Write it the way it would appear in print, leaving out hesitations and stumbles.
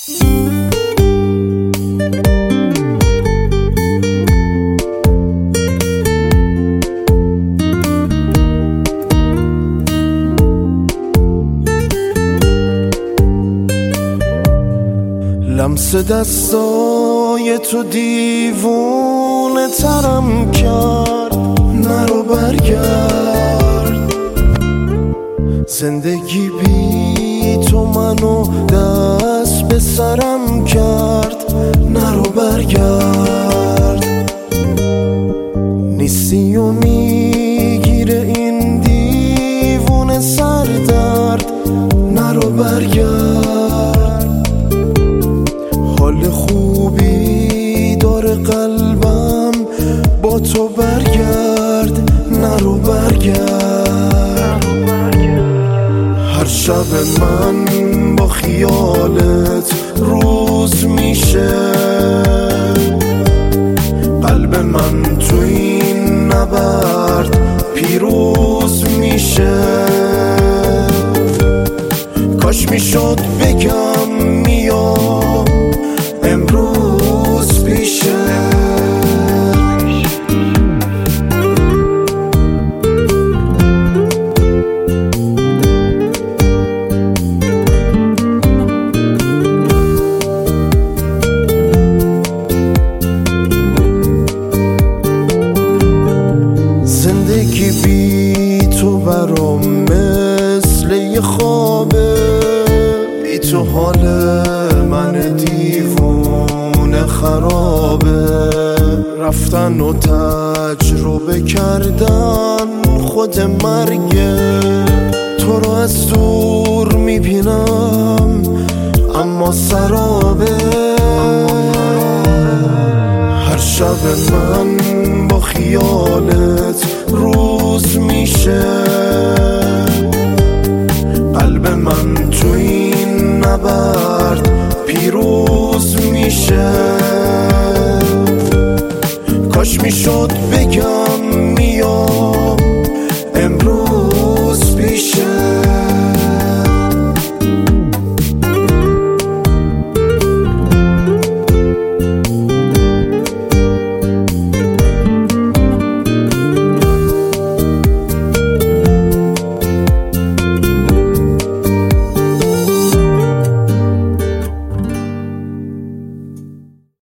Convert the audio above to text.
لمس دستای تو دیوونه ترم کرد، نرو برگرد. زندگی بی تو منو دست به سرم کرد، نرو برگرد. نیستی و میگیره این دیوونه سردرد، نرو برگرد. حال خوبی داره قلبم، با تو برگرد، نرو برگرد. هر شب من با خیالت روز میشه، قلب من تو این نبرد پیروز میشه. کاش میشد بگم میام امروز پیشه. زندگی بی تو برام مثل یه خوابه، بی تو حال من دیوونه خرابه. رفتن و تجربه کردن خود مرگه، تو رو از دور میبینم اما سرابه. هر شب من با خیالت روز میشه، قلب من تو این نبرد پیروز میشه. کاش میشد بگم